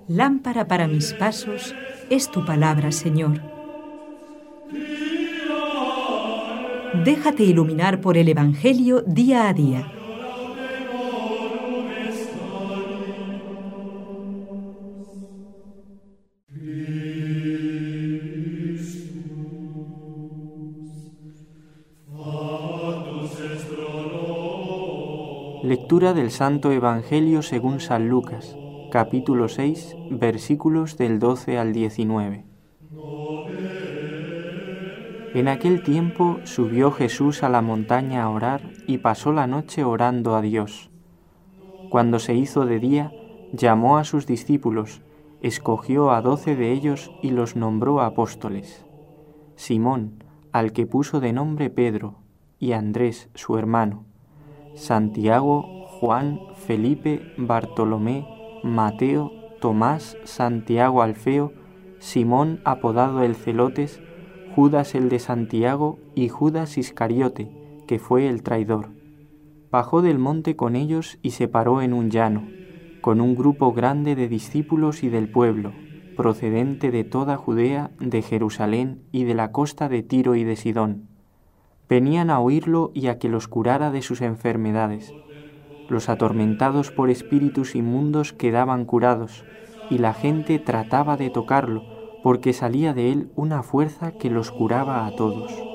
Lámpara para mis pasos es tu palabra, Señor. Déjate iluminar por el Evangelio día a día. Lectura del Santo Evangelio según San Lucas, capítulo 6, versículos del 12 al 19. En aquel tiempo subió Jesús a la montaña a orar y pasó la noche orando a Dios. Cuando se hizo de día, llamó a sus discípulos, escogió a 12 de ellos y los nombró apóstoles: Simón, al que puso de nombre Pedro, y Andrés, su hermano, Santiago, Juan, Felipe, Bartolomé, Mateo, Tomás, Santiago Alfeo, Simón apodado el Celotes, Judas el de Santiago y Judas Iscariote, que fue el traidor. Bajó del monte con ellos y se paró en un llano, con un grupo grande de discípulos y del pueblo, procedente de toda Judea, de Jerusalén y de la costa de Tiro y de Sidón. Venían a oírlo y a que los curara de sus enfermedades. Los atormentados por espíritus inmundos quedaban curados, y la gente trataba de tocarlo, porque salía de él una fuerza que los curaba a todos.